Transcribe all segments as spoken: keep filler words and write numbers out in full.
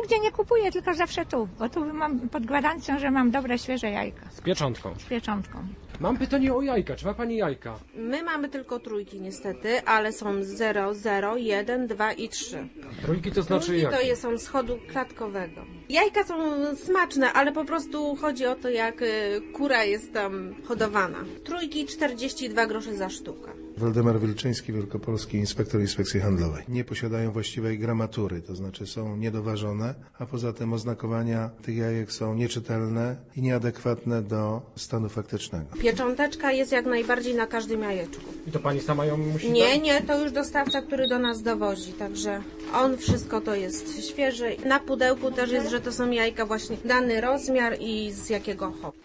nigdzie nie kupuję, tylko zawsze tu, bo tu mam pod gwarancją, że mam dobre, świeże jajka. Z pieczątką. Z pieczątką. Mam pytanie o jajka. Czy ma pani jajka? My mamy tylko trójki niestety, ale są zero, zero, jeden, dwa i trzy. Trójki to znaczy Trójki jakie? to jest, są z chodu klatkowego. Jajka są smaczne, ale po prostu chodzi o to, jak y, kura jest tam hodowana. Trójki czterdzieści dwa grosze za sztukę. Waldemar Wilczyński, wielkopolski inspektor Inspekcji Handlowej. Nie posiadają właściwej gramatury, to znaczy są niedoważone, a poza tym oznakowania tych jajek są nieczytelne i nieadekwatne do stanu faktycznego. Piecząteczka jest jak najbardziej na każdym jajeczku. I to pani sama ją musi Nie, dać? nie, to już dostawca, który do nas dowozi, także on wszystko to jest świeże. Na pudełku też jest, że to są jajka właśnie dany rozmiar i z jakiego chowu.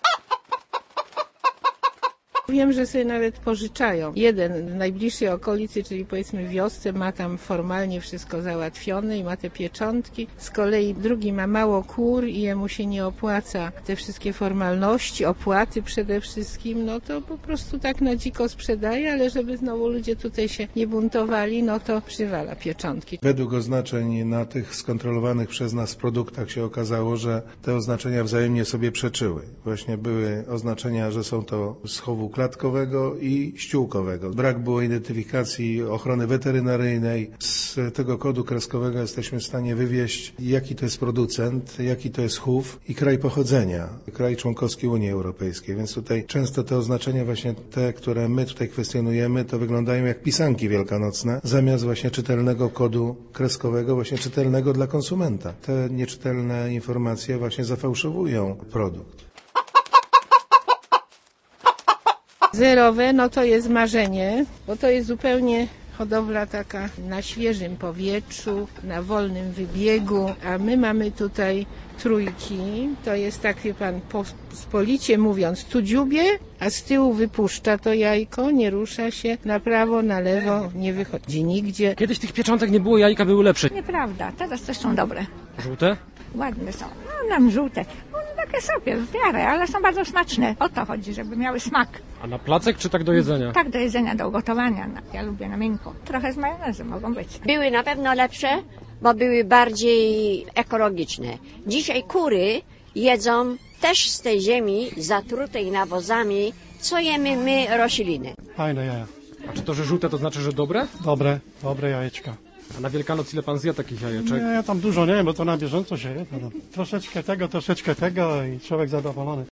Wiem, że sobie nawet pożyczają. Jeden w najbliższej okolicy, czyli powiedzmy w wiosce, ma tam formalnie wszystko załatwione i ma te pieczątki. Z kolei drugi ma mało kur i jemu się nie opłaca te wszystkie formalności, opłaty przede wszystkim, no to po prostu tak na dziko sprzedaje, ale żeby znowu ludzie tutaj się nie buntowali, no to przywala pieczątki. Według oznaczeń na tych skontrolowanych przez nas produktach się okazało, że te oznaczenia wzajemnie sobie przeczyły. Właśnie były oznaczenia, że są to z chowu klatkowego i ściółkowego. Brak było identyfikacji ochrony weterynaryjnej. Z tego kodu kreskowego jesteśmy w stanie wywieźć, jaki to jest producent, jaki to jest chów i kraj pochodzenia, kraj członkowski Unii Europejskiej. Więc tutaj często te oznaczenia, właśnie te, które my tutaj kwestionujemy, to wyglądają jak pisanki wielkanocne, zamiast właśnie czytelnego kodu kreskowego, właśnie czytelnego dla konsumenta. Te nieczytelne informacje właśnie zafałszowują produkt. Zerowe, no to jest marzenie, bo to jest zupełnie hodowla taka na świeżym powietrzu, na wolnym wybiegu, a my mamy tutaj trójki, to jest tak, wie pan, pospolicie mówiąc, tu dziubie, a z tyłu wypuszcza to jajko, nie rusza się, na prawo, na lewo, nie wychodzi nigdzie. Kiedyś tych pieczątek nie było, jajka były lepsze. Nieprawda, teraz też są dobre. Żółte? Ładne są. No nam żółte. No takie sobie, w miarę, ale są bardzo smaczne. O to chodzi, żeby miały smak. A na placek czy tak do jedzenia? Tak, do jedzenia, do ugotowania. Ja lubię na miękko. Trochę z majonezem mogą być. Były na pewno lepsze, bo były bardziej ekologiczne. Dzisiaj kury jedzą też z tej ziemi zatrutej nawozami, co jemy my rośliny. Fajne jaja. A czy to, że żółte to znaczy, że dobre? Dobre, dobre jajeczka. A na Wielkanoc ile pan zje takich jajeczek? Nie, ja tam dużo nie, bo to na bieżąco się je. No, troszeczkę tego, troszeczkę tego i człowiek zadowolony.